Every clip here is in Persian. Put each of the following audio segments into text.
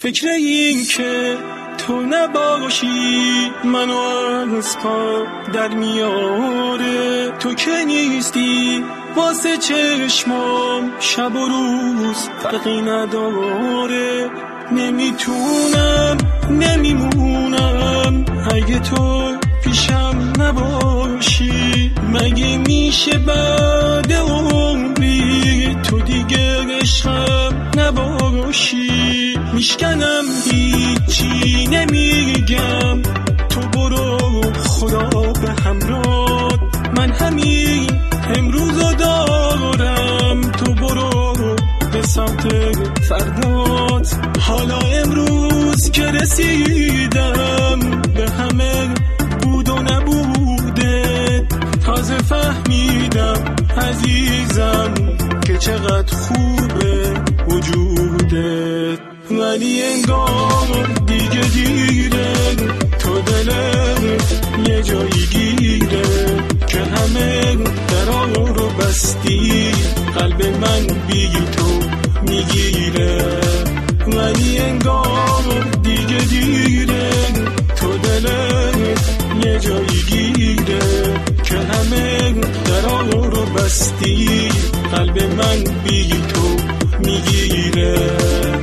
فکر این که تو نباشی منو از پا در میاره، تو که نیستی واسه چشمام شب و روز فرقی نداره. نمیتونم نمیمونم اگه تو پیشم نباشی، مگه میشه بعد عمری تو دیگه عشقم نباشی. میشکنم هیچی نمیگم، تو برو خدا به همراه، من همین امروزو دارم، تو برو به سمت فردات. حالا امروز که رسیدم به همه بود و نبوده، تازه فهمیدم عزیزم که چقدر خوبه وجودت. ولی انگار دیگه دیره، تو دلت یه جایی گیره که همه درا رو بستی، قلب من بی تو میگیره. ولی انگار دیگه دیره، تو دلت یه جایی گیره که همه درا رو بستی، قلب من بی تو میگیره.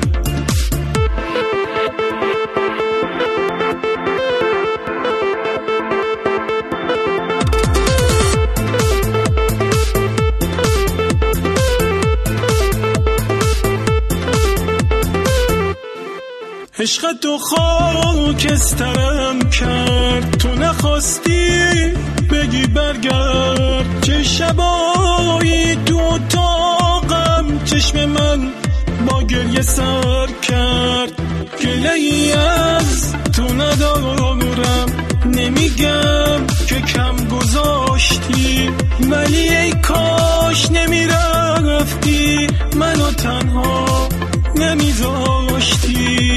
عشق تو خاکسترم کرد، تو نخواستی بگی برگرد. چه شبایی تو اتاقم چشم من با گریه سر کرد. گله‌ای از تو ندارم، نمیگم که کم گذاشتی، ولی ای کاش نمیرفتی منو تنها نمیذاشتی.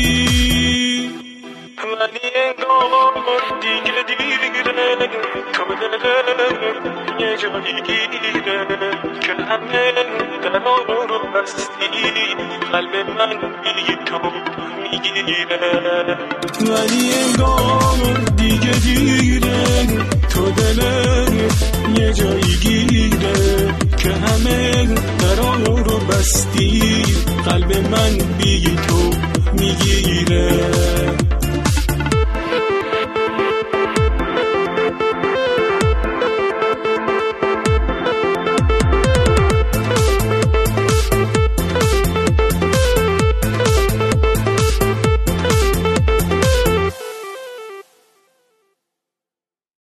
ولی انگار دیگه دیره، تو دلم یه جایی گیره که همه درا رو بستی، قلب من بی تو میگیره. ولی انگار دیگه دیره، تو دلم یه جایی گیره که همه درا رو بستی، قلب من بی تو میگیره.